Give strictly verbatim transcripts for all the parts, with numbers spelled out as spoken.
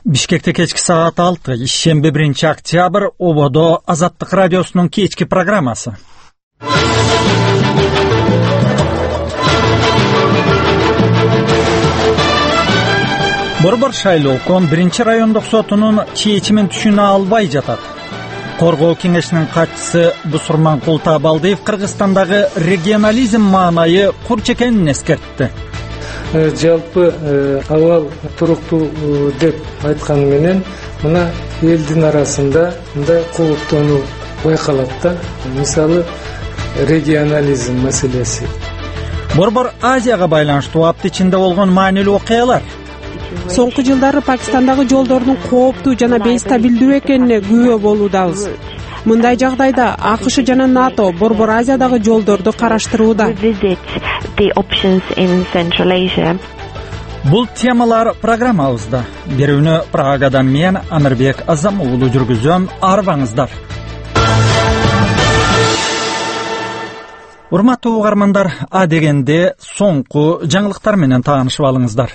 Бишкекте кечки саат алты, ишемби биринчи октябрь, Ободо Азаттык радиосунун кечки программасы. Борбор шайлоокон биринчи райондук сотунун чечимин түшүнө албай жатат. Коргоо кеңешинин катчысы Бусурман Култабалдиев Кыргызстандагы регионализм маанайы курч экенин эскертти. Жалпы абал туруктуу деп айткан менен мына элдин арасында мындай кооптонуу байкалат да. Мисалы регионализм маселеси. Борбор Азияга байланыштуу апт ичинде болгон маанилүү окуялар. Соңку жылдары Пакистандагы жолдордун кооптуу жана бейстабилдүү экенине күбө болуудабыз. Мындай жагдайда АКШ жана НАТО Борбор Азиядагы жолдорду караштырууда. Бул темалар программабызда. Берүүнү Прагадан мен Амирбек Азам уулу жүргүзөм. Арбаңыздар. Урматтуу угармандар, а дегенде соңку жаңылыктар менен таанышып алыңыздар.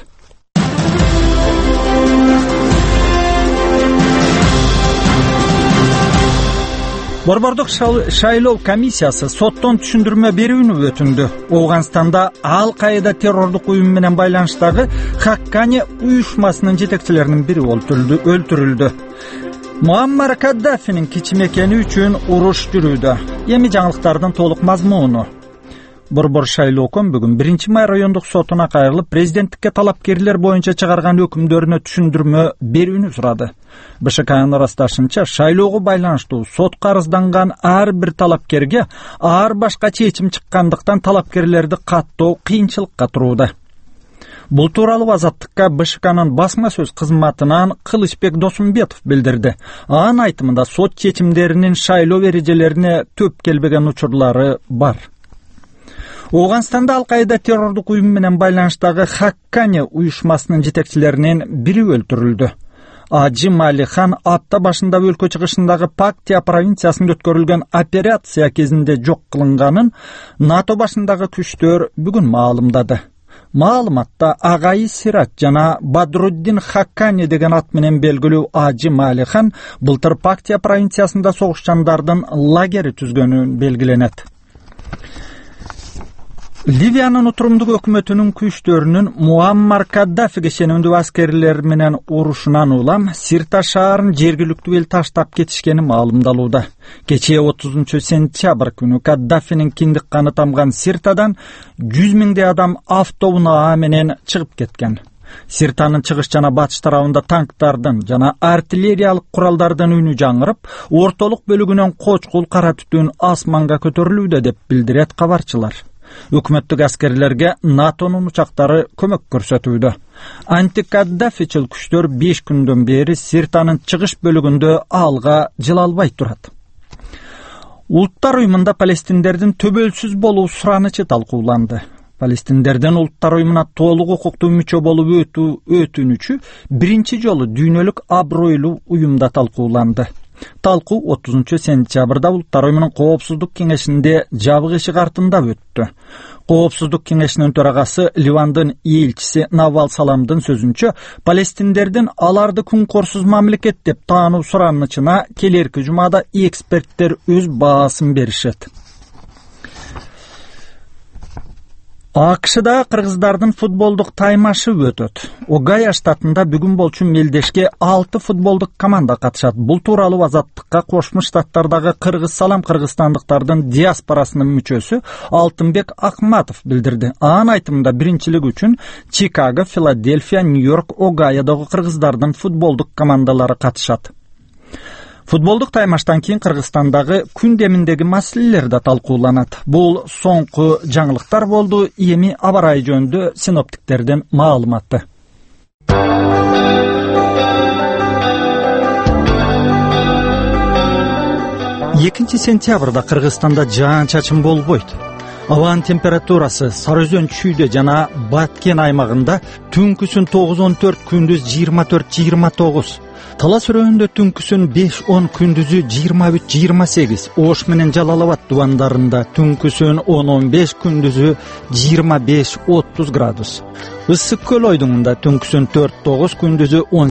Борбордук шайлоо комиссиясы соттон түшүндүрмө берүүнү өтүндү. Афганстанда Ал-Каида террордук уюму менен байланыштагы Хаккани уюшмасынын жетекчилеринин бири өлтүрүлдү. Муаммар Каддафинин кичимекени үчүн уруш жүрүүдө. Эми жаңылыктардын толук мазмуну. Борбор шайлоокон бүгүн биринчи май райондук сотуна кайрылып, президенттикке талапкерлер боюнча чыгарган өкүмдөрүнө түшүндүрмө берүүнү сурады. БШКнын ырасташынча, шайлоого байланыштуу сотко арызданган ар бир талапкерге ар башка чечим чыккандыктан талапкерлерди каттоо кыйынчылыкка турууда. Бул тууралуу Азаттыкка БШКнын басма сөз кызматынан Кылычбек Досумбетов билдирди. Анын айтымында сот чечимдеринин шайлоо эрежелерине төп келбеген учурлары бар. Афганстанда Ал-Каида террордук уюму менен байланыштагы Хаккани уюшмасынын жетекчилеринин бири өлтүрүлдү. Ажим Али Хан апта башында өлкө чыгышындагы Пактия провинциясында өткөрүлгөн операция кезинде жок кылынганын НАТО башындагы күчтөр бүгүн маалымдады. Маалыматта Агай Сират жана Бадруддин Хаккани деген ат менен белгилүү Ажим Али Хан былтыр Пактия провинциясында согушчандардын лагери түзгөнү белгиленет. Ливиянын утурумдук өкмөтүнүн күчтөрүнүн Муаммар Каддафиге сенемдүү аскерлер менен урушунан улам Сирта шаарын жергиликтүү эл таштап кетишкени маалымдалууда. Кечээ отузунчу сентябрь күнү Каддафинин киндик каны тамган Сиртадан жүз миңдей адам автоунаа менен чыгып кеткен. Сиртанын чыгыш жана батыш тарабында танктардын жана артиллериялык куралдардын үнү жаңырып, ортолук бөлүгүнөн кочкул кара түтүн асманга көтөрүлүүдө деп билдирет кабарчылар. Өкмөттүк аскерлерге НАТОнун учактары көмөк көрсөтүүдө. Антикаддафичил күчтөр беш күндөн бери Сиртанын чыгыш бөлүгүндө алга жыла албай турат. Улуттар уюмунда палестиндердин төбөлсүз болуу суранычы талкууланды. Палестиндердин Улуттар уюмуна толук укуктуу мүчө болуп өтүү өтүнүчү биринчи жолу дүйнөлүк абройлуу уюмда талкууланды. Талкуу отузунчу сентябрда Улуттар уюмунун коопсуздук кеңешинде жабык эшик артында өттү. Коопсуздук кеңешинин төрагасы Ливандын элчиси Навал Саламдын сөзүнчө, палестиндердин аларды күнкорсуз мамлекет деп таануу суранычына келерки жумада эксперттер өз баасын беришет. АКШда кыргыздардын футболдук таймашы өтөт. Огайо штатында бүгүн болчу мелдешке алты футболдук команда катышат. Бул тууралуу Азаттыкка Кошмо Штаттардагы Кыргыз салам кыргызстандыктардын диаспорасынын мүчөсү Алтынбек Акматов билдирди. Анын айтымында биринчилик үчүн Чикаго, Филадельфия, Нью-Йорк, Огайодогу кыргыздардын футболдук командалары катышат. Футболдук таймаштан кийин Кыргызстандагы күндеминдеги маселелер да талкууланат. Бул соңку жаңылыктар болду. Эми аба ырайы жөнүндө синоптиктердин маалыматы. экинчи сентябрда Кыргызстанда жаан-чачын болбойт. Абанын температурасы Сары Өзөн чүйдө жана Баткен аймагында түнкүсүн тогуз он төрт, күндүз жыйырма төрт жыйырма тогуз. Талас өрөөндө түнкүсүн беш он, күндүзү жыйырма үч жыйырма сегиз. Ош менен Жалал Абад дубандарында түнкүсүн он он беш, күндүзү жыйырма беш отуз градус. Ысык көл ойдуңунда түнкүсүн төрт тогуз, күндүзү он